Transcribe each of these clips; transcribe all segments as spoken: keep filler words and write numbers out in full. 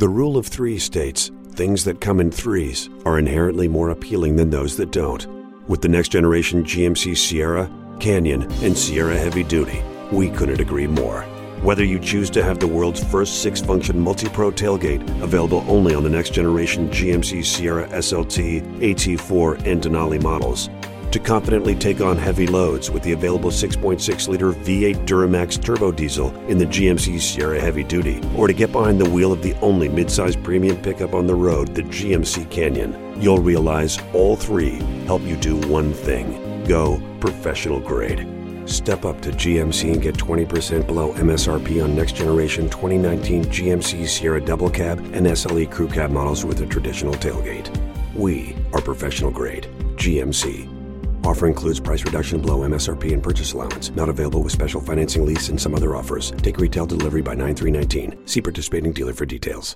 The rule of three states, things that come in threes are inherently more appealing than those that don't. With the next generation G M C Sierra, Canyon, and Sierra Heavy Duty, we couldn't agree more. Whether you choose to have the world's first six-function multi-pro tailgate, available only on the next generation G M C Sierra S L T, A T four, and Denali models, to confidently take on heavy loads with the available six point six liter V eight Duramax turbo diesel in the G M C Sierra Heavy Duty, or to get behind the wheel of the only midsize premium pickup on the road, the G M C Canyon, you'll realize all three help you do one thing: go professional grade. Step up to G M C and get twenty percent below M S R P on next generation twenty nineteen G M C Sierra Double Cab and S L E Crew Cab models with a traditional tailgate. We are professional grade. G M C. Offer includes price reduction below M S R P and purchase allowance. Not available with special financing, lease, and some other offers. Take retail delivery by nine three nineteen. See participating dealer for details.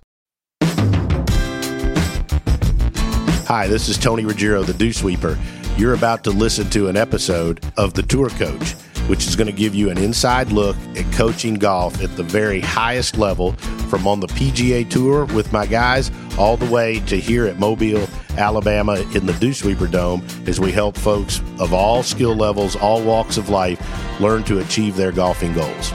Hi, this is Tony Ruggiero, the Dew Sweeper. You're about to listen to an episode of The Tour Coach, which is going to give you an inside look at coaching golf at the very highest level, from on the P G A Tour with my guys all the way to here at Mobile, Alabama in the Dew Sweeper Dome, as we help folks of all skill levels, all walks of life, learn to achieve their golfing goals.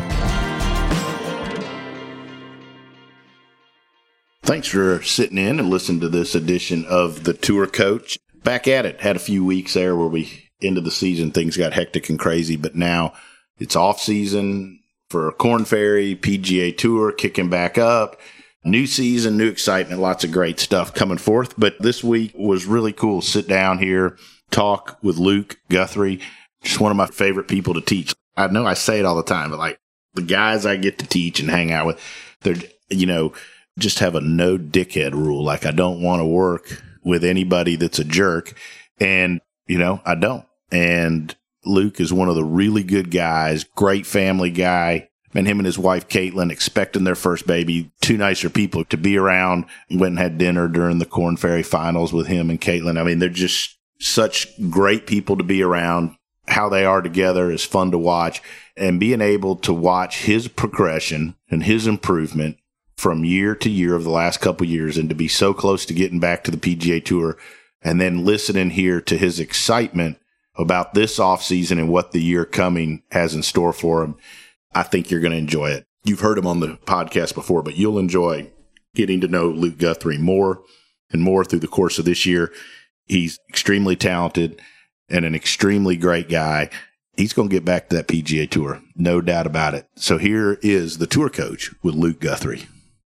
Thanks for sitting in and listening to this edition of The Tour Coach. Back at it. Had a few weeks there where we ended the season, things got hectic and crazy, but now it's off season for Korn Ferry, P G A Tour kicking back up. New season, new excitement, lots of great stuff coming forth. But this week was really cool. Sit down here, talk with Luke Guthrie, just one of my favorite people to teach. I know I say it all the time, but like the guys I get to teach and hang out with, they're, you know, just have a no dickhead rule. Like, I don't want to work with anybody that's a jerk. And, you know, I don't. And Luke is one of the really good guys, great family guy. And him and his wife, Caitlin, expecting their first baby, two nicer people to be around. Went and had dinner during the Korn Ferry finals with him and Caitlin. I mean, they're just such great people to be around. How they are together is fun to watch. And being able to watch his progression and his improvement from year to year of the last couple of years, and to be so close to getting back to the P G A Tour, and then listening here to his excitement about this offseason and what the year coming has in store for him, I think you're going to enjoy it. You've heard him on the podcast before, but you'll enjoy getting to know Luke Guthrie more and more through the course of this year. He's extremely talented and an extremely great guy. He's going to get back to that P G A Tour, no doubt about it. So here is the Tour Coach with Luke Guthrie.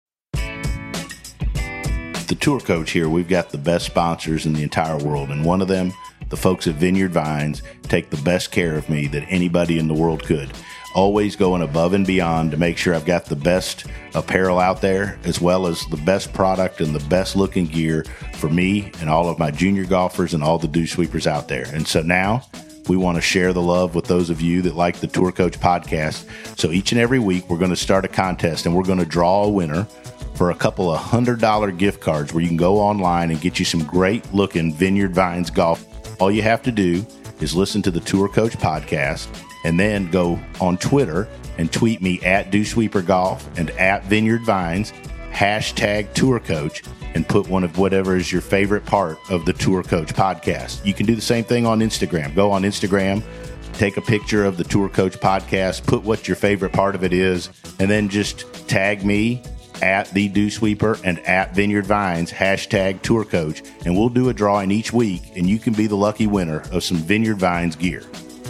The Tour Coach here, we've got the best sponsors in the entire world, and one of them, the folks at Vineyard Vines, take the best care of me that anybody in the world could. Always going above and beyond to make sure I've got the best apparel out there, as well as the best product and the best looking gear for me and all of my junior golfers and all the Dew Sweepers out there. And so now we want to share the love with those of you that like the Tour Coach podcast. So each and every week, we're going to start a contest, and we're going to draw a winner for a couple of hundred dollar gift cards where you can go online and get you some great looking Vineyard Vines golf. All you have to do is listen to the Tour Coach podcast, and then go on Twitter and tweet me at Dew Sweeper Golf and at Vineyard Vines, hashtag Tour Coach, and put one of whatever is your favorite part of the Tour Coach podcast. You can do the same thing on Instagram. Go on Instagram, take a picture of the Tour Coach podcast, put what your favorite part of it is, and then just tag me at the Dew Sweeper and at Vineyard Vines, hashtag Tour Coach, and we'll do a drawing each week, and you can be the lucky winner of some Vineyard Vines gear.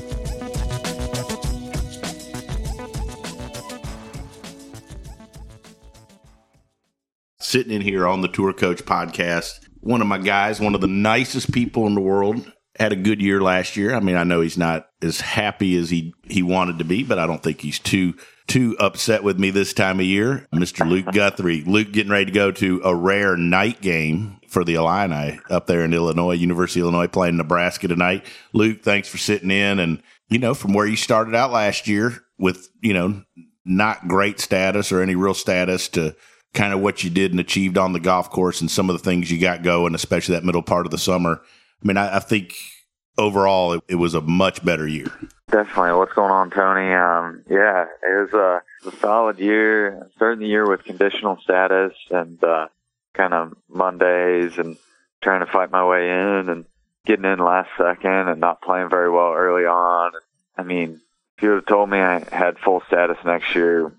Sitting in here on the Tour Coach podcast, one of my guys, one of the nicest people in the world, had a good year last year. I mean, I know he's not as happy as he, he wanted to be, but I don't think he's too too upset with me this time of year. Mister Luke Guthrie. Luke getting ready to go to a rare night game for the Illini up there in Illinois, University of Illinois, playing Nebraska tonight. Luke, thanks for sitting in. And, you know, from where you started out last year with, you know, not great status or any real status to kind of what you did and achieved on the golf course and some of the things you got going, especially that middle part of the summer. I mean, I, I think overall it, it was a much better year. Definitely. What's going on, Tony? Um, yeah, it was a, a solid year. Starting the year with conditional status and uh, kind of Mondays and trying to fight my way in and getting in last second and not playing very well early on. I mean, if you would have told me I had full status next year,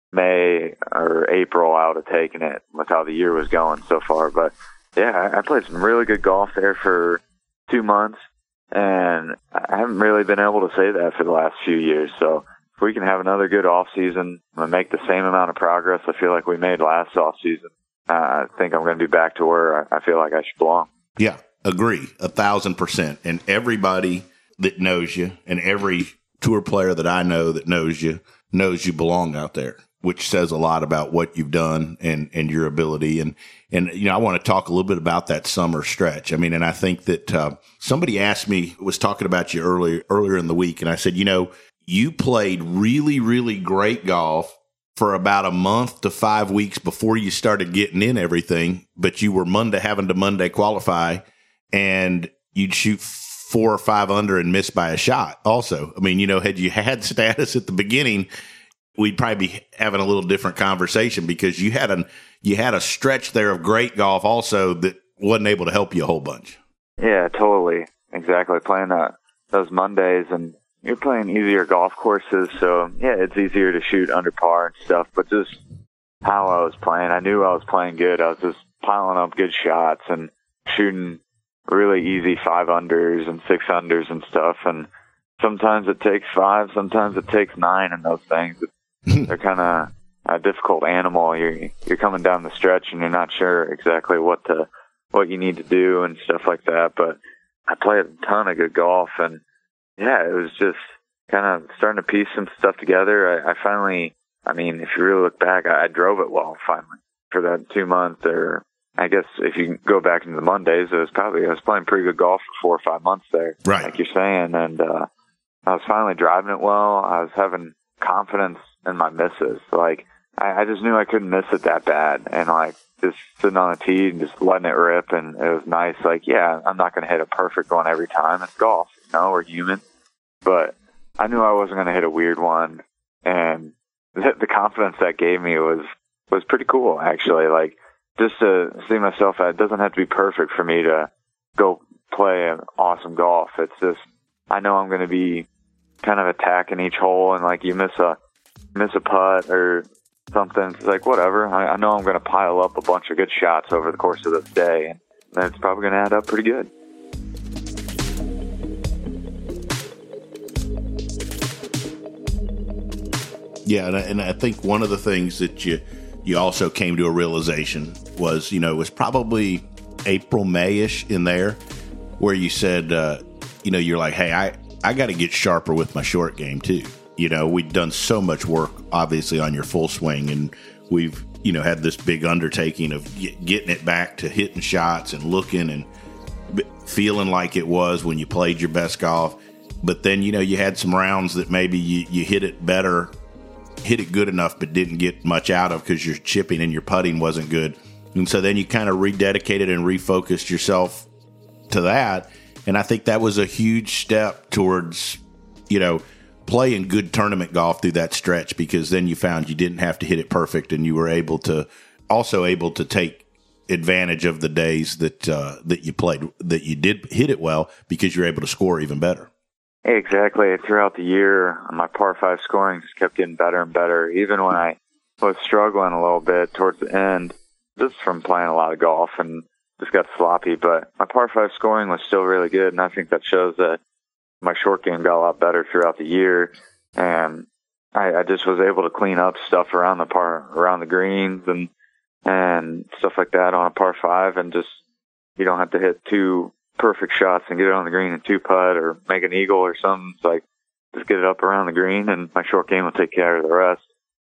May or April, I would have taken it with how the year was going so far. But, yeah, I, I played some really good golf there for two months. And I haven't really been able to say that for the last few years. So if we can have another good off season and make the same amount of progress I feel like we made last off season, uh, I think I'm going to be back to where I feel like I should belong. Yeah, agree, a thousand percent. And everybody that knows you and every tour player that I know that knows you knows you belong out there, which says a lot about what you've done and, and your ability. And, and, you know, I want to talk a little bit about that summer stretch. I mean, and I think that, uh, somebody asked me, was talking about you earlier, earlier in the week. And I said, you know, you played really, really great golf for about a month to five weeks before you started getting in everything, but you were Monday having to Monday qualify and you'd shoot four or five under and miss by a shot also. I mean, you know, had you had status at the beginning, we'd probably be having a little different conversation because you had an you had a stretch there of great golf also that wasn't able to help you a whole bunch. Yeah, totally. Exactly. Playing that, those Mondays, and you're playing easier golf courses, so yeah, it's easier to shoot under par and stuff, but just how I was playing, I knew I was playing good. I was just piling up good shots and shooting really easy five unders and six unders and stuff, and sometimes it takes five, sometimes it takes nine in those things. They're kind of a difficult animal. You're you're coming down the stretch and you're not sure exactly what to what you need to do and stuff like that. But I played a ton of good golf, and yeah, it was just kind of starting to piece some stuff together. I, I finally, I mean, if you really look back, I, I drove it well finally for that two months. Or I guess if you go back into the Mondays, it was probably I was playing pretty good golf for four or five months there, right? Like you're saying, and uh, I was finally driving it well. I was having confidence in my misses. Like, I, I just knew I couldn't miss it that bad. And, like, just sitting on the tee and just letting it rip, and it was nice. Like, yeah, I'm not going to hit a perfect one every time. It's golf, you know, we're human. But I knew I wasn't going to hit a weird one. And the, the confidence that gave me was, was pretty cool, actually. Like, just to see myself, it doesn't have to be perfect for me to go play an awesome golf. It's just, I know I'm going to be kind of attacking each hole, and like you miss a miss a putt or something, it's like whatever. I, I know I'm going to pile up a bunch of good shots over the course of this day, and that's probably going to add up pretty good. Yeah, and I, and I think one of the things that you you also came to a realization was, you know, it was probably April, May-ish in there, where you said, uh, you know, you're like, hey, I. I got to get sharper with my short game too. You know, we'd done so much work, obviously, on your full swing, and we've, you know, had this big undertaking of get, getting it back to hitting shots and looking and b- feeling like it was when you played your best golf. But then, you know, you had some rounds that maybe you, you hit it better, hit it good enough, but didn't get much out of because your chipping and your putting wasn't good. And so then you kind of rededicated and refocused yourself to that. And I think that was a huge step towards, you know, playing good tournament golf through that stretch, because then you found you didn't have to hit it perfect, and you were able to also able to take advantage of the days that uh, that you played, that you did hit it well, because you're able to score even better. Exactly. Throughout the year, my par five scoring just kept getting better and better, even when I was struggling a little bit towards the end, just from playing a lot of golf and just got sloppy, but my par five scoring was still really good, and I think that shows that my short game got a lot better throughout the year, and I, I just was able to clean up stuff around the par, around the greens and and stuff like that on a par five, and just you don't have to hit two perfect shots and get it on the green and two putt or make an eagle or something. It's like just get it up around the green, and my short game will take care of the rest.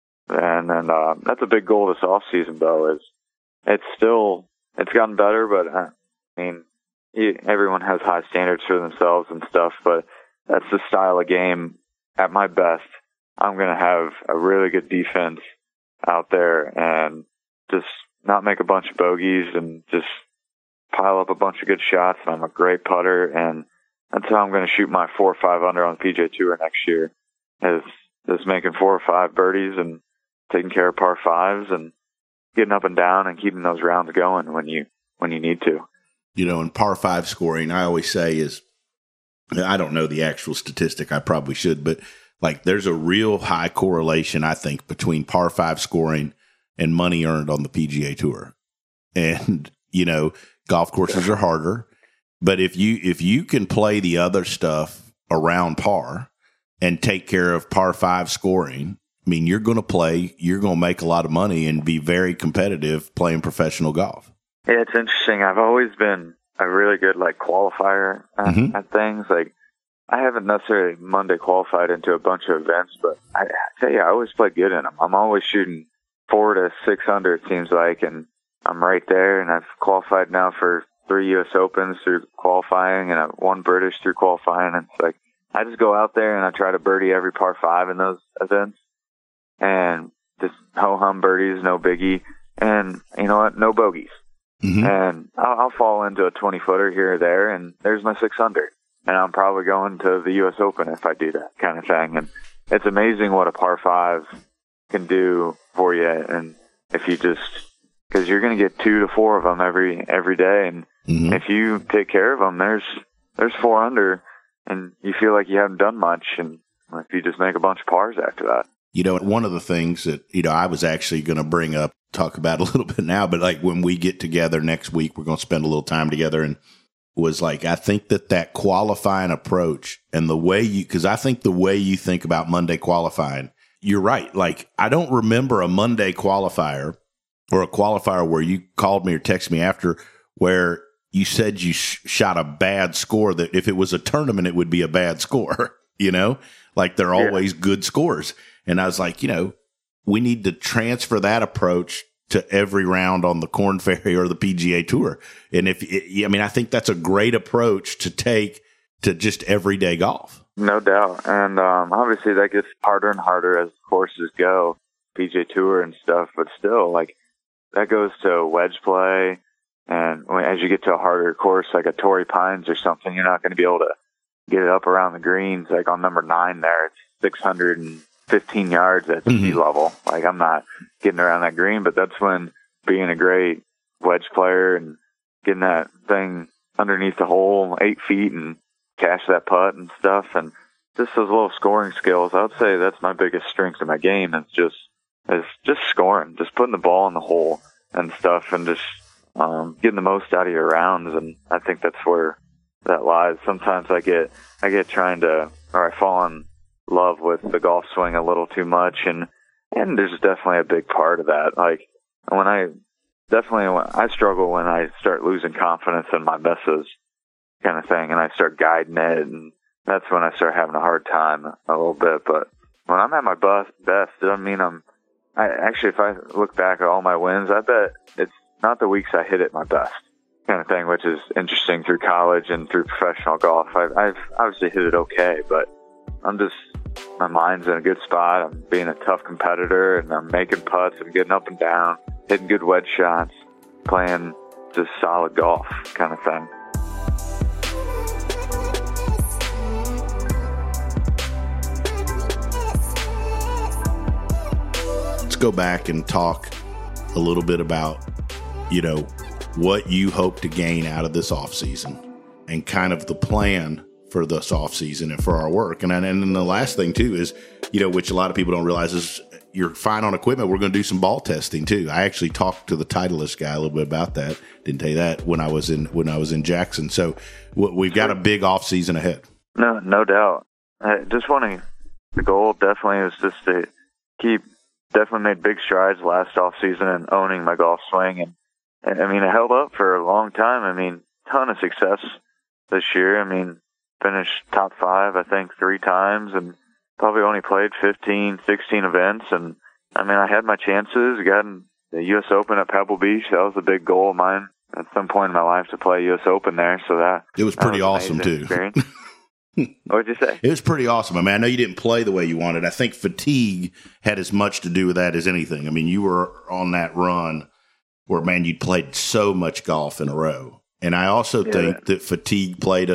And then uh, that's a big goal this off season, though. Is it's still It's gotten better, but uh, I mean, you, everyone has high standards for themselves and stuff, but that's the style of game. At my best, I'm going to have a really good defense out there and just not make a bunch of bogeys and just pile up a bunch of good shots. And I'm a great putter, and that's how I'm going to shoot my four or five under on the P G A Tour next year. Is is making four or five birdies and taking care of par fives and getting up and down and keeping those rounds going when you when you need to. You know, in par five scoring, I always say is, I don't know the actual statistic, I probably should, but like there's a real high correlation, I think, between par five scoring and money earned on the P G A Tour. And, you know, golf courses are harder, but if you if you can play the other stuff around par and take care of par five scoring, I mean, you're going to play, you're going to make a lot of money and be very competitive playing professional golf. Yeah, it's interesting. I've always been a really good like qualifier at, mm-hmm. at things. Like I haven't necessarily Monday qualified into a bunch of events, but I, I tell you, I always play good in them. I'm always shooting four to six under, it seems like, and I'm right there. And I've qualified now for three U S Opens through qualifying, and I've won British through qualifying. And it's like I just go out there and I try to birdie every par five in those events, and just ho hum birdies, no biggie, and you know what, no bogeys. Mm-hmm. And I'll, I'll fall into a twenty footer here or there, and there's my six under. And I'm probably going to the U S Open if I do that kind of thing. And it's amazing what a par five can do for you. And if you just, because you're going to get two to four of them every every day, and mm-hmm. if you take care of them, there's there's four under, and you feel like you haven't done much. And if you just make a bunch of pars after that. You know, one of the things that, you know, I was actually going to bring up, talk about a little bit now, but like when we get together next week, we're going to spend a little time together, and was like, I think that that qualifying approach and the way you, because I think the way you think about Monday qualifying, you're right. Like, I don't remember a Monday qualifier or a qualifier where you called me or texted me after where you said you sh- shot a bad score, that if it was a tournament, it would be a bad score, you know, like they're yeah. always good scores. And I was like, you know, we need to transfer that approach to every round on the Korn Ferry or the P G A Tour. And if, it, I mean, I think that's a great approach to take to just everyday golf. No doubt. And um, obviously that gets harder and harder as courses go, P G A Tour and stuff, but still, like, that goes to wedge play. And when, as you get to a harder course, like a Torrey Pines or something, you're not going to be able to get it up around the greens. Like on number nine there, it's six hundred fifteen yards at mm-hmm. sea level. Like, I'm not getting around that green, but that's when being a great wedge player and getting that thing underneath the hole eight feet and cash that putt and stuff, and just those little scoring skills. I would say that's my biggest strength in my game. It's just is just scoring, just putting the ball in the hole and stuff, and just um, getting the most out of your rounds. And I think that's where that lies. Sometimes I get I get trying to, or I fall in love with the golf swing a little too much, and and there's definitely a big part of that. Like when I definitely when I struggle when I start losing confidence in my misses, kind of thing, and I start guiding it, and that's when I start having a hard time a little bit. But when I'm at my best, best, it doesn't mean I'm. I actually, if I look back at all my wins, I bet it's not the weeks I hit it my best, kind of thing, which is interesting through college and through professional golf. I've, I've obviously hit it okay, but I'm just, my mind's in a good spot. I'm being a tough competitor, and I'm making putts and getting up and down, hitting good wedge shots, playing just solid golf kind of thing. Let's go back and talk a little bit about, you know, what you hope to gain out of this offseason and kind of the plan for this offseason and for our work. And, and then the last thing, too, is, you know, which a lot of people don't realize is you're fine on equipment. We're going to do some ball testing, too. I actually talked to the Titleist guy a little bit about that. Didn't tell you that when I was in when I was in Jackson. So we've got a big offseason ahead. No, no doubt. I just wanting the goal definitely is just to keep definitely made big strides last offseason in owning my golf swing. And I mean, it held up for a long time. I mean, ton of success this year. I mean, finished top five, I think, three times, and probably only played fifteen, sixteen events. And I mean, I had my chances. Got in the U S Open at Pebble Beach. That was a big goal of mine at some point in my life, to play U S Open there. So that it was pretty was awesome too. What'd you say? It was pretty awesome. I mean, I know you didn't play the way you wanted. I think fatigue had as much to do with that as anything. I mean, you were on that run where, man, you'd played so much golf in a row. And I also yeah. think that fatigue played a,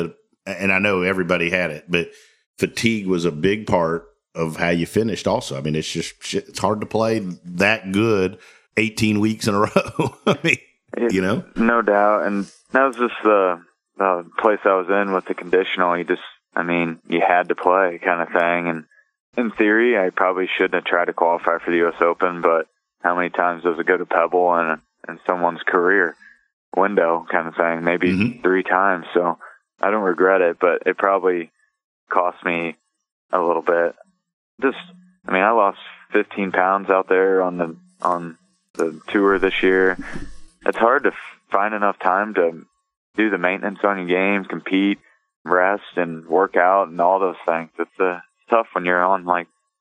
and I know everybody had it, but fatigue was a big part of how you finished also. I mean, it's just, it's hard to play that good eighteen weeks in a row. I mean, it, you know? No doubt. And that was just the, the place I was in with the conditional. You just, I mean, you had to play kind of thing. And in theory, I probably shouldn't have tried to qualify for the U S Open, but how many times does it go to Pebble in, in someone's career window kind of thing? Maybe mm-hmm. three times. So I don't regret it, but it probably cost me a little bit. Just, I mean, I lost fifteen pounds out there on the, on the tour this year. It's hard to find enough time to do the maintenance on your game, compete, rest, and work out, and all those things. It's uh, tough when you're on like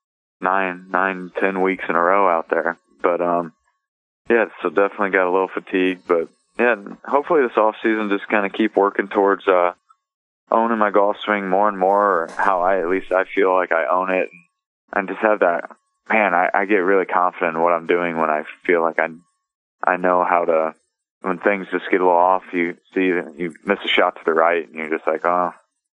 nine, nine, ten weeks in a row out there. But um, yeah, so definitely got a little fatigue. But yeah, hopefully this off season just kind of keep working towards uh, owning my golf swing more and more, or how I at least I feel like I own it, and, and just have that. Man, I, I get really confident in what I'm doing when I feel like I I know how to. When things just get a little off, you see you miss a shot to the right, and you're just like, oh,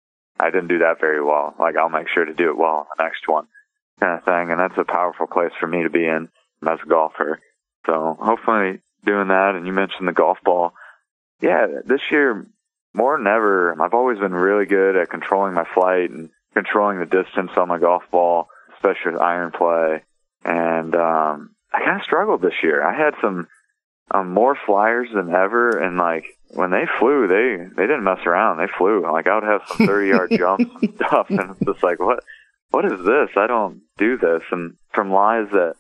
I didn't do that very well. Like, I'll make sure to do it well in the next one, kind of thing. And that's a powerful place for me to be in as a golfer. So hopefully doing that. And you mentioned the golf ball. Yeah, this year, more than ever, I've always been really good at controlling my flight and controlling the distance on my golf ball, especially with iron play. And um, I kind of struggled this year. I had some um, more flyers than ever, and like when they flew, they they didn't mess around. They flew. Like I would have some thirty-yard jumps and stuff, and it's just like, what what is this? I don't do this. And from lies that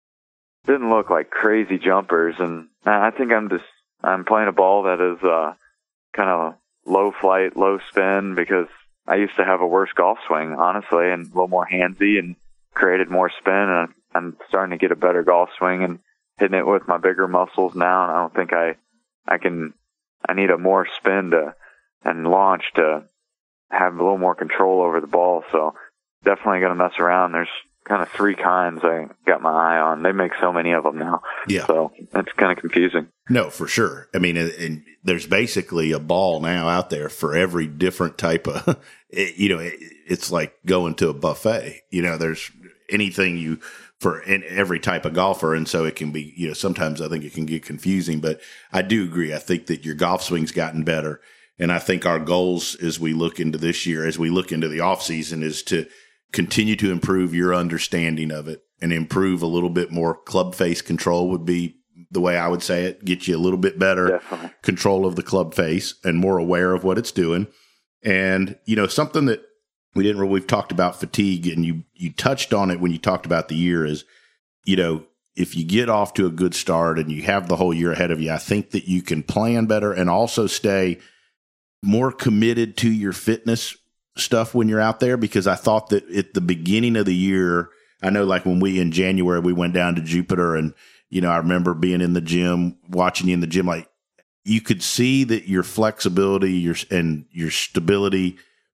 didn't look like crazy jumpers, and I think I'm just I'm playing a ball that is uh, kind of low flight, low spin, because I used to have a worse golf swing, honestly, and a little more handsy and created more spin, and I'm starting to get a better golf swing and hitting it with my bigger muscles now, and I don't think I I can I need a more spin to and launch to have a little more control over the ball. So definitely going to mess around. There's kind of three kinds I got my eye on. They make so many of them now. Yeah. So it's kind of confusing. No, for sure. I mean, and, and there's basically a ball now out there for every different type of, it, you know, it, it's like going to a buffet. You know, there's anything you, for in every type of golfer. And so it can be, you know, sometimes I think it can get confusing, but I do agree. I think that your golf swing's gotten better. And I think our goals as we look into this year, as we look into the off season, is to continue to improve your understanding of it and improve a little bit more. Club face control would be the way I would say it. Get you a little bit better Definitely. control of the club face and more aware of what it's doing. And, you know, something that we didn't really, we've talked about fatigue, and you, you touched on it when you talked about the year is, you know, if you get off to a good start and you have the whole year ahead of you, I think that you can plan better and also stay more committed to your fitness stuff when you're out there, because I thought that at the beginning of the year, I know like when we in January, we went down to Jupiter, and, you know, I remember being in the gym, watching you in the gym, like you could see that your flexibility, your, and your stability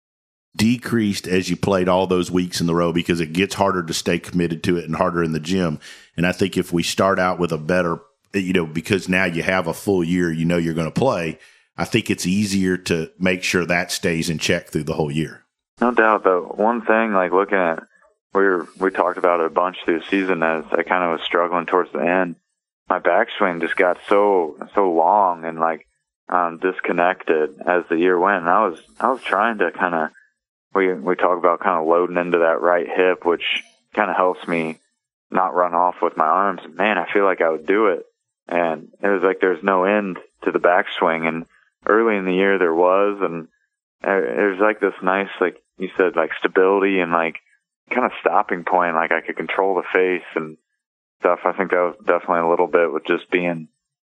decreased as you played all those weeks in the row, because it gets harder to stay committed to it and harder in the gym. And I think if we start out with a better, you know, because now you have a full year, you know, you're going to play, I think it's easier to make sure that stays in check through the whole year. No doubt. But one thing, like looking at, we were, we talked about it a bunch through the season as I kind of was struggling towards the end. My backswing just got so, so long and like, um, disconnected as the year went. And I was, I was trying to kind of, we, we talk about kind of loading into that right hip, which kind of helps me not run off with my arms. Man, I feel like I would do it. And it was like, there's no end to the backswing. And early in the year there was, and it was like this nice, like you said, like stability and like kind of stopping point. Like I could control the face and stuff. I think that was definitely a little bit with just being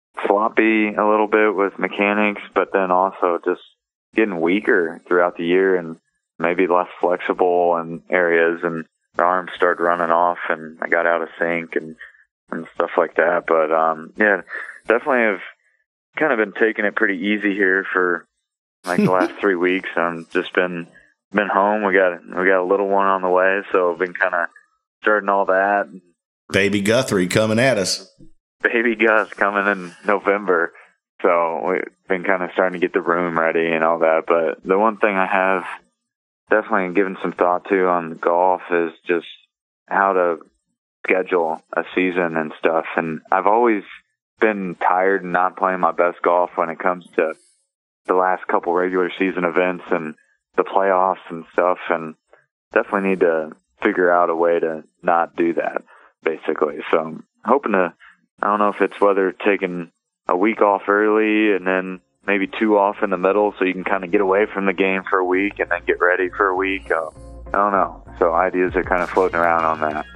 sloppy a little bit with mechanics, but then also just getting weaker throughout the year and maybe less flexible in areas, and the arms started running off and I got out of sync and, and stuff like that. But, um, yeah, definitely have kind of been taking it pretty easy here for like the last three weeks. I've just been, been home. We got, we got a little one on the way. So I've been kind of starting all that. Baby Guthrie coming at us. Baby Gus coming in November. So we've been kind of starting to get the room ready and all that. But the one thing I have definitely given some thought to on golf is just how to schedule a season and stuff. And I've always been tired and not playing my best golf when it comes to the last couple regular season events and the playoffs and stuff. And definitely need to figure out a way to not do that, basically. So I'm hoping to, I don't know if it's whether taking a week off early and then maybe two off in the middle so you can kind of get away from the game for a week and then get ready for a week. Uh, I don't know. So ideas are kind of floating around on that.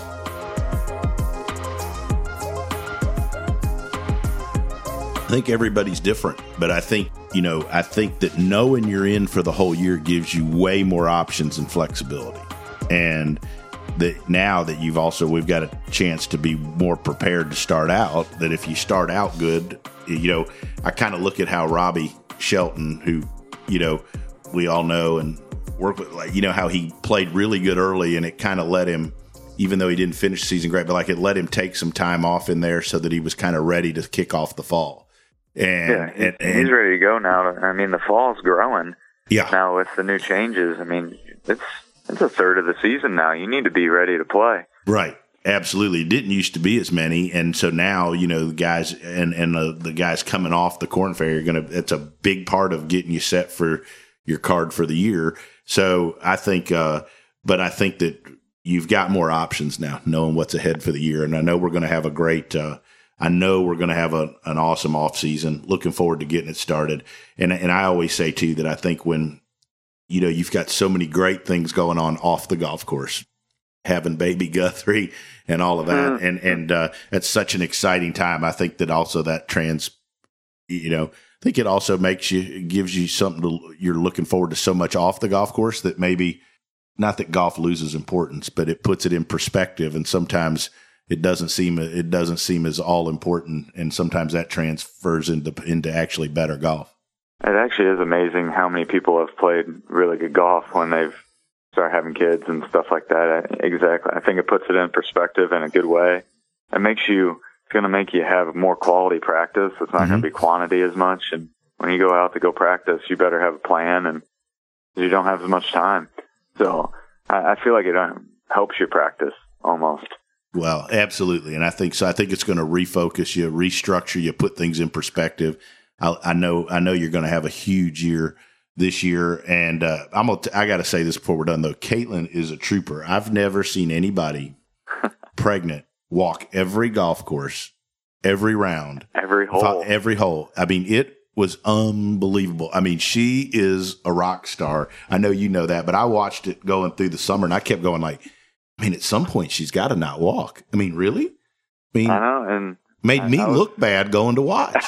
I think everybody's different, but I think, you know, I think that knowing you're in for the whole year gives you way more options and flexibility. And that now that you've also, we've got a chance to be more prepared to start out, that if you start out good, you know, I kind of look at how Robbie Shelton, who, you know, we all know and work with, like, you know, how he played really good early and it kind of let him, even though he didn't finish the season great, but like it let him take some time off in there so that he was kind of ready to kick off the fall. And, yeah, and, and he's ready to go now. I mean, the fall's growing. Yeah. Now with the new changes, I mean, it's it's a third of the season now. You need to be ready to play. Right. Absolutely. It didn't used to be as many, and so now, you know, the guys and and the, the guys coming off the Corn Ferry are going to. It's a big part of getting you set for your card for the year. So I think, uh, but I think that you've got more options now, knowing what's ahead for the year, and I know we're going to have a great. Uh, I know we're going to have a, an awesome off season. Looking forward to getting it started. And and I always say too that I think when, you know, you've got so many great things going on off the golf course, having baby Guthrie and all of that, mm-hmm. and and uh, it's such an exciting time. I think that also that trans, you know, I think it also makes you, gives you something to, you're looking forward to so much off the golf course that maybe not that golf loses importance, but it puts it in perspective, and sometimes. It doesn't seem it doesn't seem as all important, and sometimes that transfers into into actually better golf. It actually is amazing how many people have played really good golf when they've started having kids and stuff like that. I, exactly, I think it puts it in perspective in a good way. It makes you it's going to make you have more quality practice. It's not mm-hmm. going to be quantity as much, and when you go out to go practice, you better have a plan, and you don't have as much time. So I, I feel like it helps you practice almost. Well, absolutely. And I think so. I think it's going to refocus you, restructure you, put things in perspective. I, I know, I know you're going to have a huge year this year. And uh, I'm gonna t- I got to say this before we're done, though. Caitlin is a trooper. I've never seen anybody pregnant walk every golf course, every round, every hole, every hole. I mean, it was unbelievable. I mean, she is a rock star. I know you know that, but I watched it going through the summer, and I kept going like, I mean, at some point she's got to not walk. I mean, really? I mean, I know, and made I, me I was, look bad going to watch.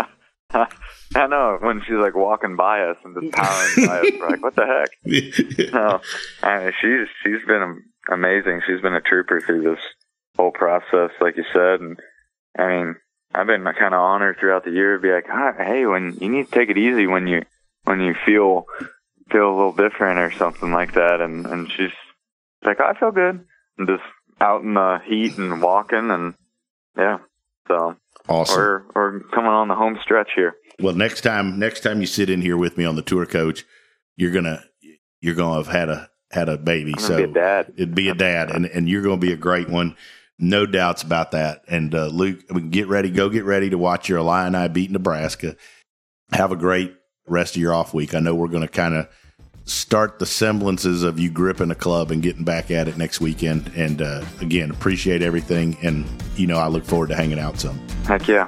I know, when she's like walking by us and just powering by us, we're like, what the heck? No, I mean, she's she's been amazing. She's been a trooper through this whole process, like you said, and I mean, I've been kind of on her throughout the year to be like, ah, hey, when you need to take it easy when you when you feel feel a little different or something like that, and and she's like, I feel good. I'm just out in the heat and walking, and yeah, so awesome. We're we're coming on the home stretch here. Well, next time, next time you sit in here with me on the tour coach, you're gonna you're gonna have had a had a baby. I'm gonna so be a dad. It'd be a dad, and and you're gonna be a great one, no doubts about that. And uh, Luke, we can get ready, go get ready to watch your Illini beat Nebraska. Have a great rest of your off week. I know we're gonna kind of start the semblances of you gripping a club and getting back at it next weekend. And uh, again, appreciate everything. And, you know, I look forward to hanging out some. Heck yeah.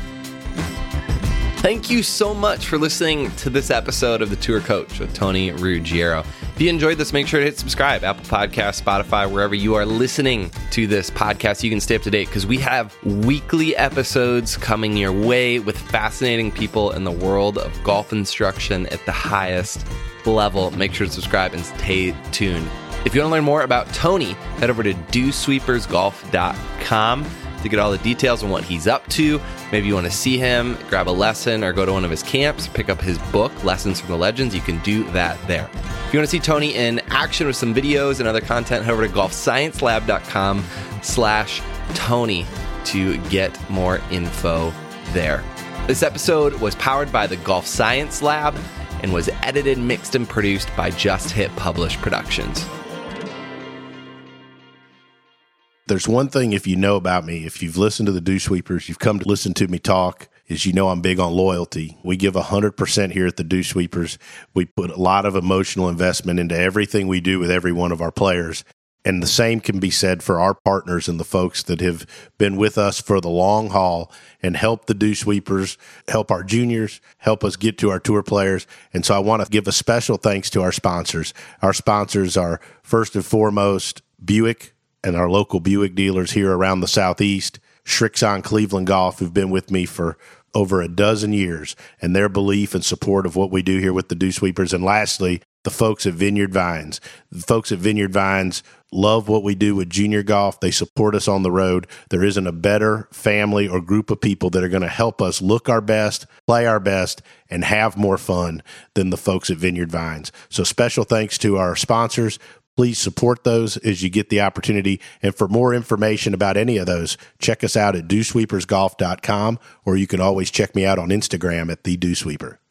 Thank you so much for listening to this episode of The Tour Coach with Tony Ruggiero. If you enjoyed this, make sure to hit subscribe, Apple Podcasts, Spotify, wherever you are listening to this podcast. You can stay up to date because we have weekly episodes coming your way with fascinating people in the world of golf instruction at the highest level. Make sure to subscribe and stay tuned. If you want to learn more about Tony, head over to dew sweepers golf dot com to get all the details on what he's up to. Maybe you want to see him, grab a lesson, or go to one of his camps, pick up his book, Lessons from the Legends. You can do that there. If you want to see Tony in action with some videos and other content, head over to golf science lab dot com slash Tony to get more info there. This episode was powered by the Golf Science Lab and was edited, mixed, and produced by Just Hit Publish Productions. There's one thing, if you know about me, if you've listened to the Dew Sweepers, you've come to listen to me talk, is you know I'm big on loyalty. We give one hundred percent here at the Dew Sweepers. We put a lot of emotional investment into everything we do with every one of our players. And the same can be said for our partners and the folks that have been with us for the long haul and help the Dew Sweepers, help our juniors, help us get to our tour players. And so I want to give a special thanks to our sponsors. Our sponsors are, first and foremost, Buick and our local Buick dealers here around the Southeast, Shrixon Cleveland Golf, who've been with me for over a dozen years, and their belief and support of what we do here with the Dew Sweepers. And lastly, the folks at Vineyard Vines. The folks at Vineyard Vines love what we do with junior golf. They support us on the road. There isn't a better family or group of people that are going to help us look our best, play our best, and have more fun than the folks at Vineyard Vines. So special thanks to our sponsors. Please support those as you get the opportunity. And for more information about any of those, check us out at dew sweepers golf dot com, or you can always check me out on Instagram at the Dew Sweeper.